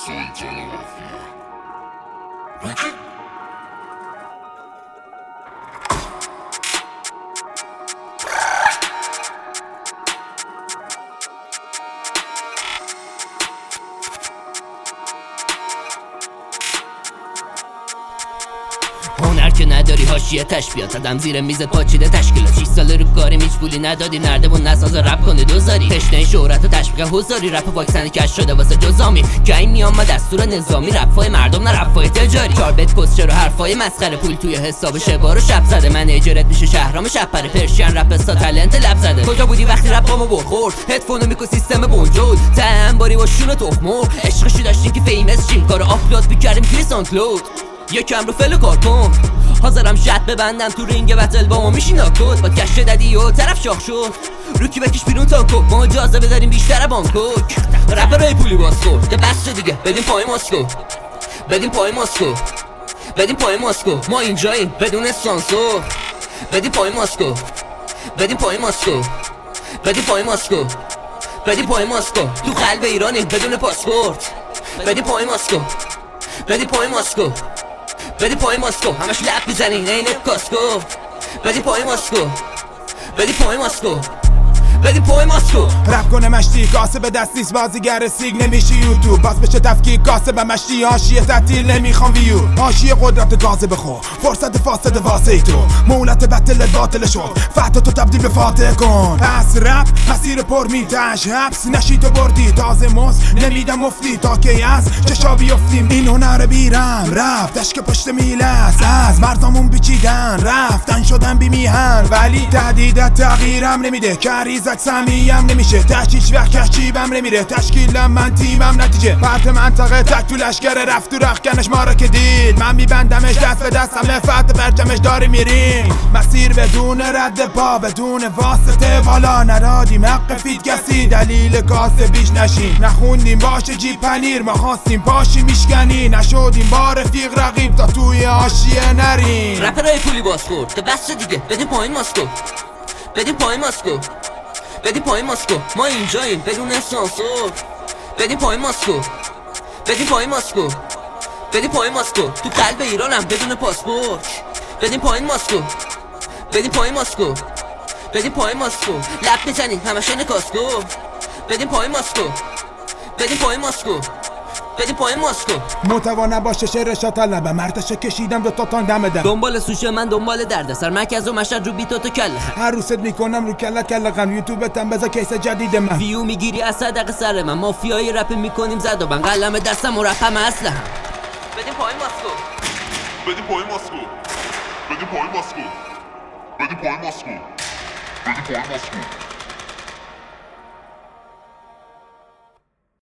Sultan Mafia. هنر که نداری حاشیه تشبیهات زدم زیر میز پاچیده تشکیلات 6 سال رو کاریم هیچ پولی ندادی نرده و نساز رپ کنه دوزاری تشنه شهرت و تشویق حضاری رپ واکسن کش شده واسه جزامی جایی میام با دستور نظامی رپای مردم نه رپای تجاری 4 بیت کسچر و حرفای مسخره پول توی حساب شبار و شب زده من اجرت میشه شهرام شپره پرشین رپ استا تالنت لب زده کجا بودی وقتی رپامو بخورد هدفونو میکو سیستم بونجود تنباری با شون تخمو عشقشو داشتیم که فیمس شیم کارو آپلود میکردیم توی ساندکلود یکم رو فلو کار کن حاضرم شط ببندم تو رینگ بتل با ما میشینا کد با کش ددی و طرف شاخ شد روکی بکش بیرون تانکو ما اجازه بداریم بیشتر بانکوک رپرای پولی باز خورد ده بس دیگه بدیم پای ماسکو بدیم پای ماسکو بدیم پای ماسکو ما اینجاییم بدون سانسور بدیم پای ماسکو بدیم پای ماسکو بدیم پای ماسکو بدیم پای ماسکو تو قلب ایرانیم بدون پاسپورت بدیم پای ماسکو بدیم پای ماسکو بدی پای ماسکو همش لب میزنین عین کاسکو بدی پای ماسکو بدی پای ماسکو بدی پای ماسکو رپ کنه مشتی کاسه به دست نیست بازیگر سیگ نمیشی یوتیوب باز بشه تفکیک کاسه به مشتی حاشیه تعطیل نمیخوام ویو حاشیه قدرت گازه بخور فرصت فاسد واسه تو مولت بتل باطل شد فتح تو تبدیل به فاتح کن پس رپ مسیر پر میتش حبس نشی تو بردی تازه موز نمیدم مفتی تا کی از چشا بیفتیم این هنر بیرم رپ دشک پشت میلس از مرزامون بیچیدن رفتن شدن بی میهن ولی تهدید تغییرم نمیده کریزک سمیم نمیشه تشکیش وقت کشیبم نمیره تشکیلم من تیمم نتیجه فرد منطقه تک تو لشکر رفت تو رخکنش ما را که دید من میبندمش دست به دست همه فتح برجمش داری میریم مسیر بدون رد پا بدون واسطه بالا نرادیم حق فید کسی دلیل کاسه بیش نشیم نخوندیم باشه جی پنیر ما خواستیم پاشی میشکنی نشدیم با رفیق رقیب تا توی حاشیه نریم رپرای پولی باز خورد ده بس دیگه بدیم پایین ماسکو بدیم پایین ماسکو بدیم پایین ماسکو ما اینجاییم بدون سانسور بدیم پایین ماسکو بدیم پایین ماسکو بدیم پایین ماسکو تو قلب ایرانم بدون پاسپورت بدیم پایین ماسکو بدیم پایین ماسکو بدیم پایین ماسکو لب میزنیم همش این کاسکو بدیم پایین ماسکو بدیم پایین ماسکو بدیم پایین ماسکو متوانه باشه شعرشا طلبه مرتش کشیدم دوتا تان دم دم دنبال سوشه من دنبال دردسر مرکز و مشهد رو بیتو تو کله هر روست میکنم رو کله غم یوتیوبتم بذار کیس جدید من ویو میگیری از صدق سر من مافیای رپ میکنیم زد و بن قلم دستم و رپم اصله هم بدیم پایین ماسکو بدیم پای ماسکو بدیم پای ماسکو بدیم پای ماسکو بدیم پای ماسکو